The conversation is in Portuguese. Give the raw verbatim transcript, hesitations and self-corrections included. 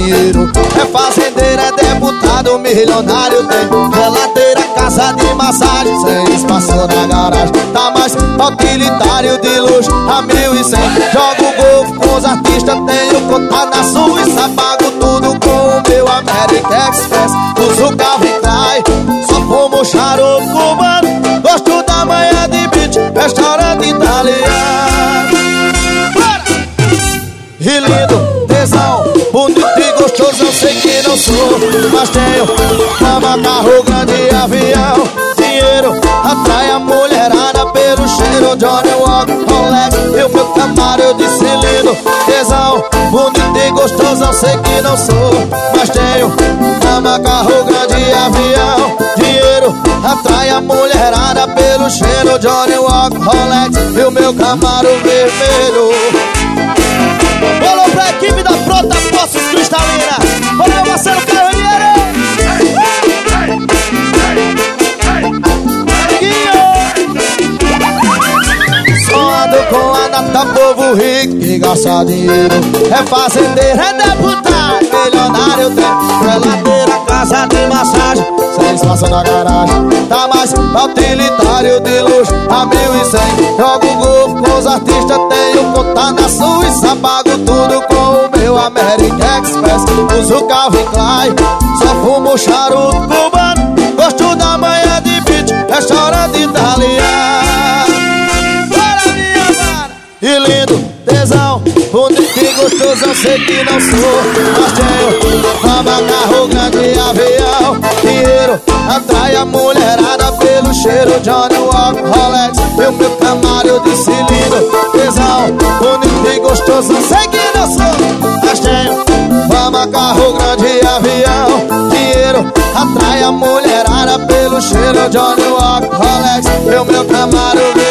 dinheiro. É fazendeiro, é deputado, milionário, tem geladeira, casa de massagem, sem espaço na garagem. Tá mais utilitário de luxo, a mil e cem. Jogo golfe com os artistas, tenho conta na Suíça. Pago tudo com o meu American Express. Uso carro e cai, só fumo charuto cubano. Gosto da manhã de beach, restaurante italiano. E lindo, tesão, bonito e gostoso, eu sei que não sou, mas tenho fama, carro grande e avião. Dinheiro atrai a mulherada pelo cheiro. Johnny Walker, Rolex e o meu Camaro. Eu disse lindo, tesão, bonito e gostoso, eu sei que não sou, mas tenho fama, carro grande e avião. Dinheiro atrai a mulherada pelo cheiro. Johnny Walker, Rolex e o meu Camaro vermelho. Falou pra equipe da Frota Poços Cristalina. Valeu, Marcelo Carreiro. Só ando com a nata, povo rico que gasta dinheiro. É fazendeiro, é deputado, milionário, tem geladeira, casa de massagem, sem espaço na garagem. Tá mais utilitário de luxo, a mil e cem. Jogo golfe com os artistas, tenho conta na Suíça. Pago tudo com o meu American Express. Uso carro e Clyde, só fumo charuto cubano. Gosto da manhã de beach, restaurante italiano. Para minha mara. E lindo, tesão, bonito e gostoso, eu sei que não sou, mas tenho fama, carro grande e avião. Dinheiro atrai a mulherada pelo cheiro. Johnny Walker, Rolex e o meu Camaro. Eu disse lindo, tesão, bonito e gostoso, eu sei que não sou, mas tenho fama, carro grande e avião. Dinheiro atrai a mulherada pelo cheiro. Johnny Walker, Rolex e o meu Camaro.